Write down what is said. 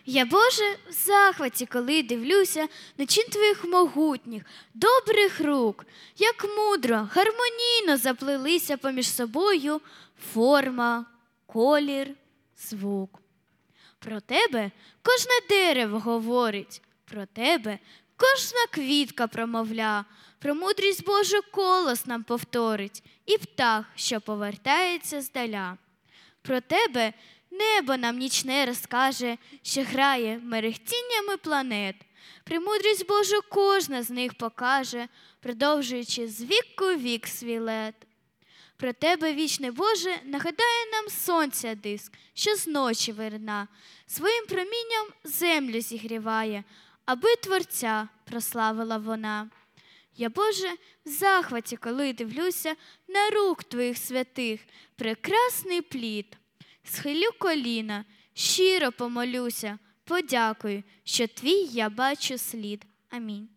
Я, Боже, в захваті, коли дивлюся на чин Твоїх могутніх, добрих рук, як мудро, гармонійно заплелися поміж собою форма, колір, звук. Про Тебе кожне дерево говорить, про Тебе кожна квітка промовля, про мудрість Божу колос нам повторить, і птах, що повертається здаля. Про Тебе небо нам нічне розкаже, що грає мерехтіннями планет. Премудрість Божу кожна з них покаже, продовжуючи з віку вік свій лет. Про Тебе, вічне Боже, нагадає нам сонця диск, що з ночі вирина, своїм промінням землю зігріває, аби Творця прославила вона. Я, Боже, в захваті, коли дивлюся на рук Твоїх святих, прекрасний плід. Схилю коліна, щиро помолюся, подякую, що Твій я бачу слід. Амінь.